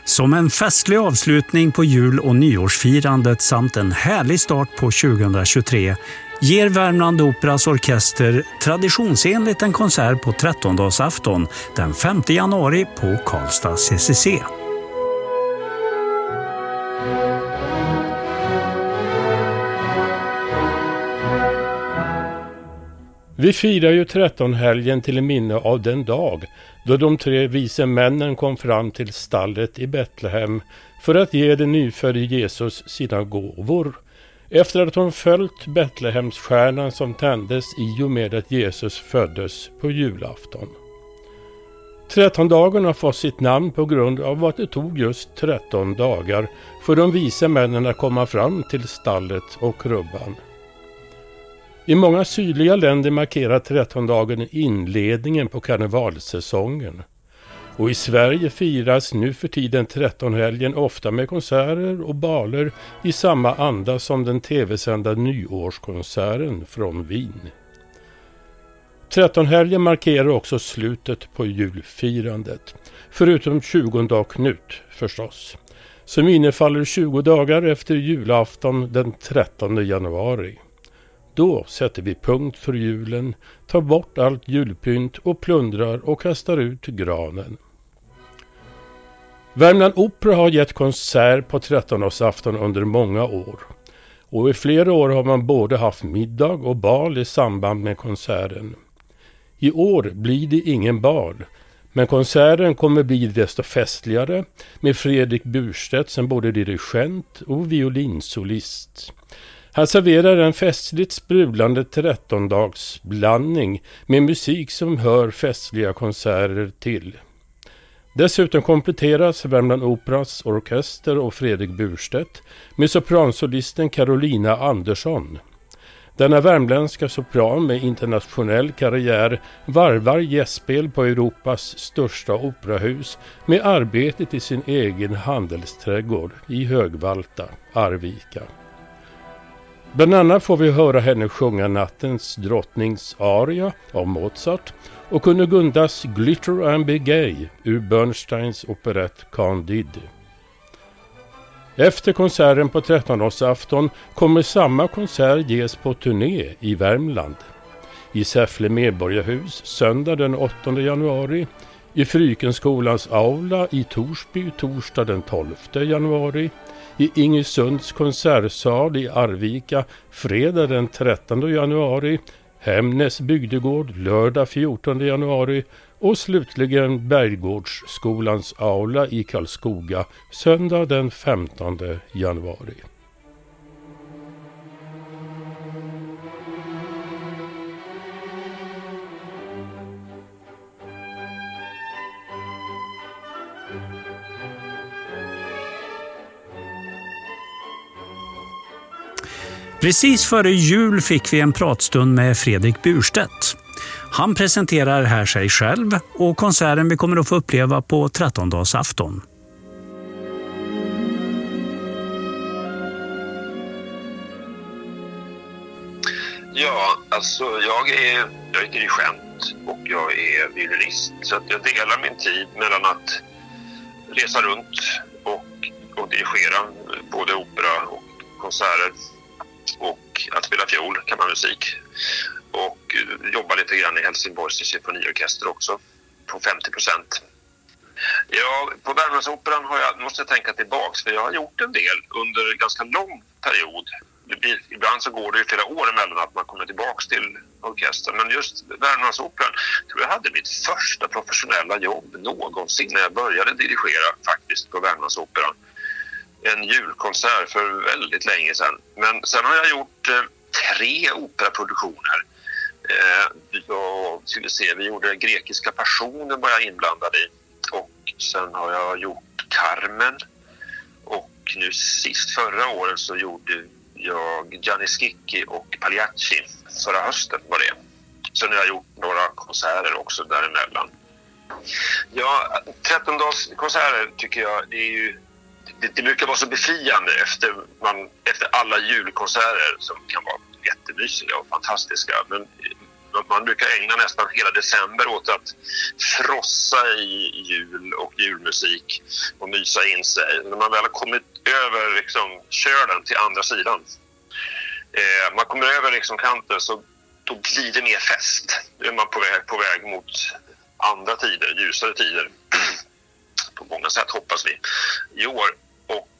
Som en festlig avslutning på jul- och nyårsfirandet samt en härlig start på 2023 ger Värmland Operas orkester traditionsenligt en konsert på 13-dagsafton den 5 januari på Karlstad CCC. Vi firar ju 13-helgen till minne av den dag då de 3 vise männen kom fram till stallet i Betlehem för att ge den nyfödde Jesus sina gåvor, efter att de följt Betlehemsstjärnan som tändes i och med att Jesus föddes på julafton. 13-dagen har fått sitt namn på grund av att det tog just 13 dagar för de vise männen att komma fram till stallet och krubban. I många sydliga länder markerar 13-dagen inledningen på karnevalsäsongen. Och i Sverige firas nu för tiden 13-helgen ofta med konserter och baler i samma anda som den tv-sända nyårskonserten från Wien. 13-helgen markerar också slutet på julfirandet, förutom 20-dag Knut förstås, som innefaller 20 dagar efter julafton den 13 januari. Då sätter vi punkt för julen, tar bort allt julpynt och plundrar och kastar ut granen. Värmland Opera har gett konsert på 13-årsafton under många år. Och i flera år har man både haft middag och bal i samband med konserten. I år blir det ingen bal, men konserten kommer bli desto festligare med Fredrik Burstedt som både dirigent och violinsolist. Han serverar en festligt sprudlande 13-dagsblandning med musik som hör festliga konserter till. Dessutom kompletteras Värmland Operas orkester och Fredrik Burstedt med sopransolisten Carolina Andersson. Denna värmländska sopran med internationell karriär varvar gästspel på Europas största operahus med arbetet i sin egen handelsträdgård i Högvalta, Arvika. Bland annat får vi höra henne sjunga Nattens drottnings aria av Mozart och Kunnegundas Glitter and Be Gay ur Bernsteins operett Candide. Efter konserten på 13-årsafton kommer samma konsert ges på turné i Värmland. I Säffle Medborgarhus söndag den 8 januari, i Frykenskolans aula i Torsby torsdag den 12 januari, i Ingesunds konsertsal i Arvika fredag den 13 januari, Hemnes bygdegård lördag 14 januari och slutligen Berggårdsskolans aula i Karlskoga söndag den 15 januari. Precis före jul fick vi en pratstund med Fredrik Burstedt. Han presenterar här sig själv och konserten vi kommer att få uppleva på 13-dagsafton. Ja, alltså jag är dirigent och jag är violinist, så att jag delar min tid mellan att resa runt och dirigera både opera och konserter och att spela fiol, kammarmusik, och jobba lite grann i Helsingborgs symfoniorkester också på 50%. Ja, på Värmlandsoperan måste jag tänka tillbaks, för jag har gjort en del under en ganska lång period. Ibland så går det ju flera år emellan att man kommer tillbaks till orkestern, men just Värmlandsoperan tror jag hade mitt första professionella jobb någonsin när jag började dirigera faktiskt på Värmlandsoperan. En julkonsert för väldigt länge sedan. Men sen har jag gjort 3 operaproduktioner. Vi gjorde Grekiska passionen, var jag inblandad i. Och sen har jag gjort Carmen. Och nu sist förra året så gjorde jag Gianni Schicchi och Pagliacci förra hösten var det. Sen har jag gjort några konserter också däremellan. Ja, 13-dagskonserter tycker jag är ju... Det brukar vara så befriande efter alla julkonserter som kan vara jättemysiga och fantastiska. Men Man brukar ägna nästan hela december åt att frossa i jul och julmusik och mysa in sig. När man väl har kommit över liksom kölen till andra sidan, man kommer över liksom kanten, så då blir det mer fest. Då är man på väg mot andra tider, ljusare tider. På många sätt hoppas vi i år. Och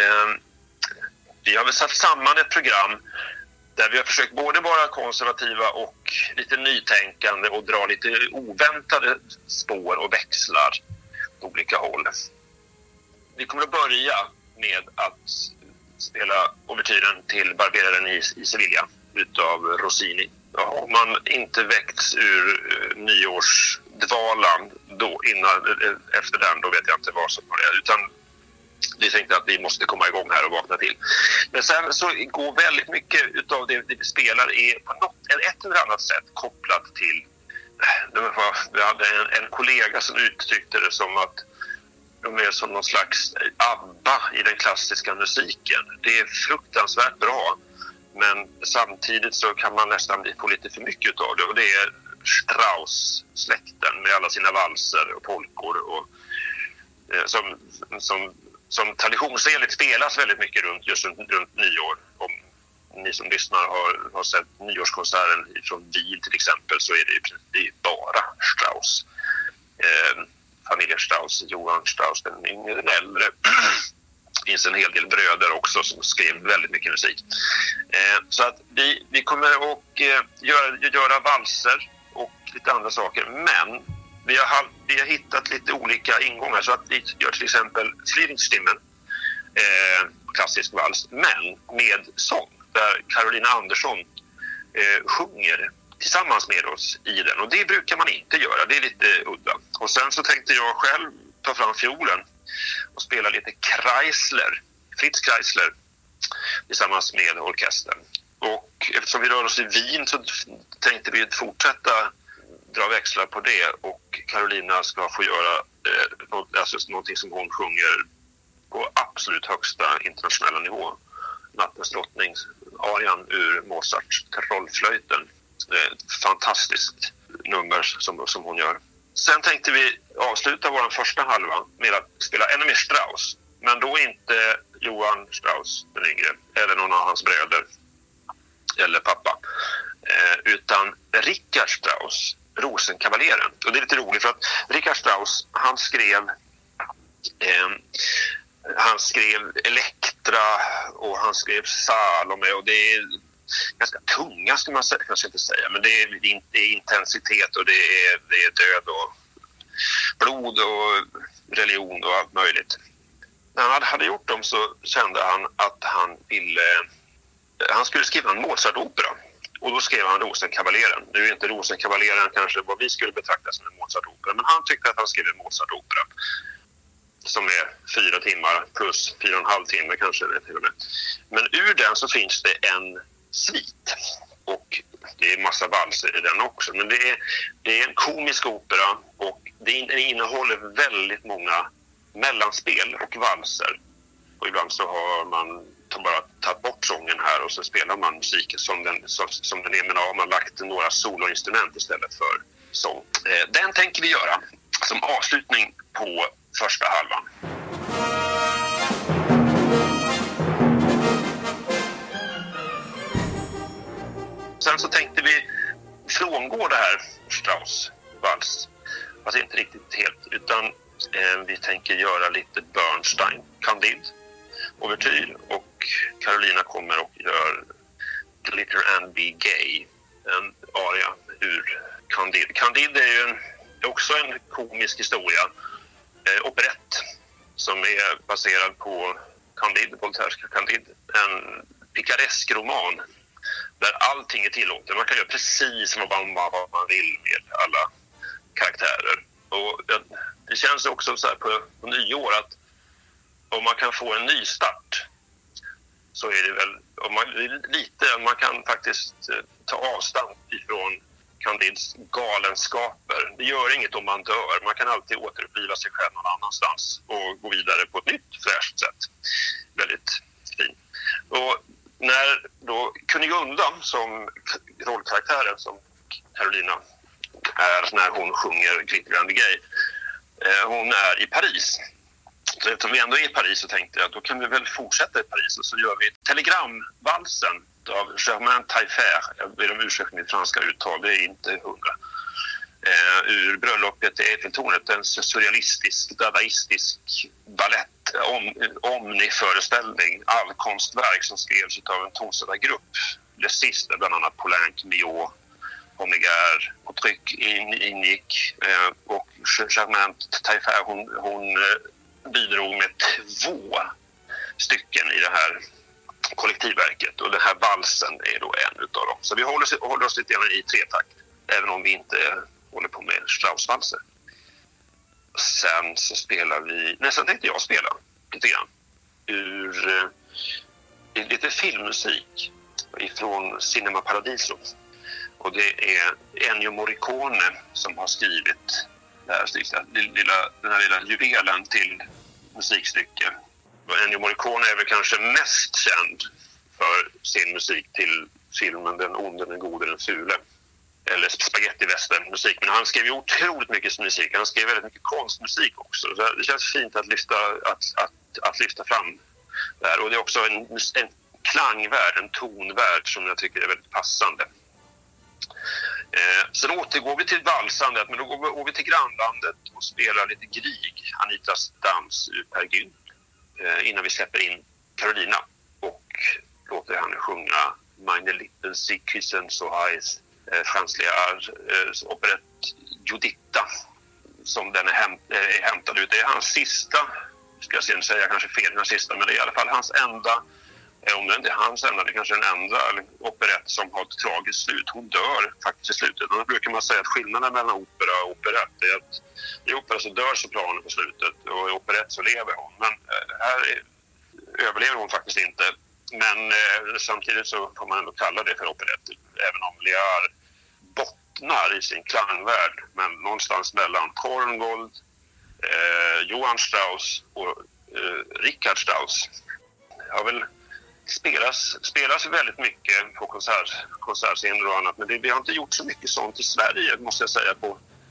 vi har väl satt samman ett program där vi har försökt både vara konservativa och lite nytänkande och dra lite oväntade spår och växlar på olika håll. Vi kommer att börja med att spela ouvertyren till Barberaren i Sevilla utav Rossini. Har man inte väckts ur nyårsdvalan då, efter den, då vet jag inte vad som var det, utan vi tänkte att vi måste komma igång här och vakna till. Men sen så går väldigt mycket utav det vi spelar är på ett eller annat sätt kopplat till, vi hade en kollega som uttryckte det som att de är som någon slags ABBA i den klassiska musiken. Det är fruktansvärt bra, men samtidigt så kan man nästan få lite för mycket av det. Och det är Strauss-släkten med alla sina valser och polkor och som traditionsenligt spelas väldigt mycket runt nyår. Om ni som lyssnar har sett nyårskonserten från Wien till exempel, så är det är bara Strauss. Familjen Strauss, Johann Strauss, den yngre, den äldre. Det finns en hel del bröder också som skrev väldigt mycket musik. Så att vi kommer att göra valser och lite andra saker. Men vi har hittat lite olika ingångar. Så att vi gör till exempel Flygstimmen, klassisk vals, men med sång. Där Carolina Andersson sjunger tillsammans med oss i den. Och det brukar man inte göra, det är lite udda. Och sen så tänkte jag själv ta fram fiolen och spela lite Fritz Kreisler tillsammans med orkestern. Och eftersom vi rör oss i Wien så tänkte vi fortsätta dra växlar på det, och Carolina ska få göra någonting som hon sjunger på absolut högsta internationella nivå. Nattens drottning, arian ur Mozarts Trollflöjten. Fantastiskt nummer som hon gör. Sen tänkte vi avsluta vår första halva med att spela ännu mer Strauss. Men då inte Johann Strauss den yngre eller någon av hans bröder eller pappa. Utan Richard Strauss, Rosenkavaleren. Och det är lite roligt för att Richard Strauss, han skrev Elektra och han skrev Salome, och det är ganska tunga ska man kanske inte säga, men det är intensitet och det är död och blod och religion och allt möjligt. När han hade gjort dem så kände han att han skulle skriva en Mozart-opera, och då skrev han Rosenkavaleren. Nu är inte Rosenkavaleren kanske vad vi skulle betrakta som en Mozart-opera, men han tyckte att han skrev en Mozart-opera som är 4 timmar plus 4,5 timmar kanske till och med. Men ur den så finns det en svit, och det är massa valser i den också, men det är en komisk opera, och det innehåller väldigt många mellanspel och valser, och ibland så har man bara tagit bort sången här och så spelar man musiken som den är, men har man lagt några soloinstrument istället för sång. Den tänker vi göra som avslutning på första halvan. Sen så tänkte vi frångå det här Strauss-vals, fast inte riktigt helt, utan vi tänker göra lite Bernstein, Candide, ouvertyr, och Carolina kommer och gör Glitter and Be Gay, en aria ur Candide. Candide är ju också en komisk historia, operett, som är baserad på Candide, Voltaires Candide, en picaresk roman där allting är tillåtet. Man kan göra precis vad man vill med alla karaktärer. Och det känns också så här på nyår att om man kan få en ny start så är det väl, man kan faktiskt ta avstånd ifrån Candides galenskaper. Det gör inget om man dör. Man kan alltid återuppliva sig själv någon annanstans och gå vidare på ett nytt fräscht sätt. Väldigt fint. Och när då Kunigunda som rollkaraktären som Carolina, är när hon sjunger Glitter Grande Gay. Hon är i Paris. Så eftersom vi ändå är i Paris så tänkte jag att då kan vi väl fortsätta i Paris och så gör vi Telegramvalsen av Germain Taillefer. Jag ber om ursäkt med mitt franska uttal, det är inte 100. Ur bröllopet i Eiffeltornet, en surrealistisk, dadaistisk ballett, omniföreställning, allkonstverk som skrevs av en tonsättargrupp. Det sista, bland annat Poulenc, Milhaud, Honegar och Tryck ingick, och Germain Taillefer hon bidrog med 2 stycken i det här kollektivverket, och den här valsen är då en utav dem. Så vi håller oss lite grann i 3-takt, även om vi inte håller på med Strauss-valser. Sen så spelar vi, nästan tänkte jag spela lite grann ur lite filmmusik ifrån Cinema Paradiso. Och det är Ennio Morricone som har skrivit det här den här lilla juvelen till musikstycke. Och Ennio Morricone är väl kanske mest känd för sin musik till filmen Den onde, den gode, den fule. Eller spaghetti-western-musik. Men han skrev ju otroligt mycket musik. Han skrev väldigt mycket konstmusik också. Så det känns fint att lyfta fram det här. Och det är också en klangvärld, en tonvärld som jag tycker är väldigt passande. Sen återgår vi till valsandet, men då går vi till grannlandet och spelar lite Grieg, Anitas dans ur Per Gynt, innan vi släpper in Carolina och låter henne sjunga Meine Lippen sie küssen so heiß, Franz Lehár operett Judita, som den är hämtad ut. Det är hans sista, ska jag sen säga kanske fel, den sista, men det är i alla fall hans enda, om det inte är hans enda, det är kanske den enda operett som har ett tragiskt slut. Hon dör faktiskt i slutet. Då brukar man säga att skillnaden mellan opera och operett är att i opera så dör sopranen på slutet och i operett så lever hon. Men här överlever hon faktiskt inte. Men samtidigt så får man ändå kalla det för operett, även om Lehár bottnar i sin klangvärld, men någonstans mellan Korngold, Johann Strauss och Richard Strauss. Jag vill spelas väldigt mycket på konsertscener och annat, men vi har inte gjort så mycket sånt i Sverige, måste jag säga,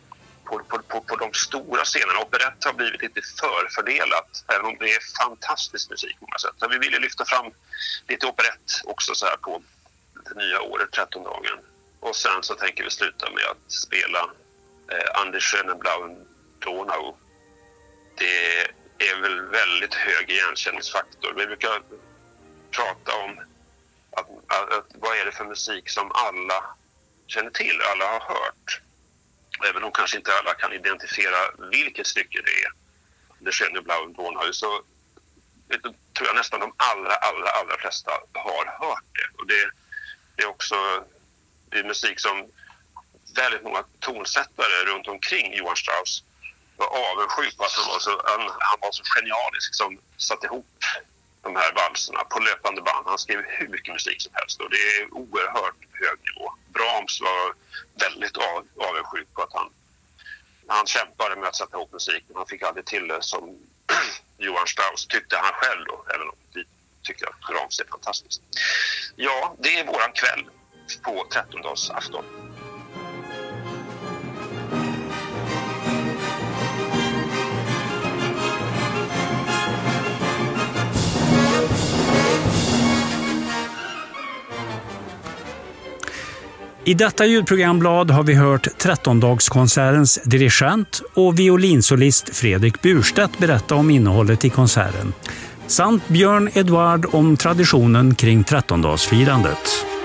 på de stora scenerna. Operett har blivit lite förfördelat, även om det är fantastisk musik på många sätt. Men vi ville lyfta fram lite operett också så här på det nya året, 13-dagen. Och sen så tänker vi sluta med att spela Anders Schönenblauen Donau. Det är väl väldigt hög igenkänningsfaktor. Vi brukar prata om att vad är det för musik som alla känner till, alla har hört. Även om kanske inte alla kan identifiera vilket stycke det är. Det Schönenblauen Donau, så tror jag nästan de allra flesta har hört det. Och det är också det är musik som väldigt många tonsättare runt omkring Johann Strauss var avundsjuk på att han var så genialisk som satte ihop de här valserna på löpande band. Han skrev hur mycket musik som helst och det är oerhört hög nivå. Brahms var väldigt avundsjuk på att han kämpade med att sätta ihop musik, men han fick aldrig till det som Johann Strauss tyckte han själv då, även om vi tycker att Brahms är fantastiskt. Ja, det är våran kväll på 13-dagsafton. I detta ljudprogramblad har vi hört 13-dagskonsertens dirigent och violinsolist Fredrik Burstedt berätta om innehållet i konserten, samt Björn Edward om traditionen kring 13-dagsfirandet.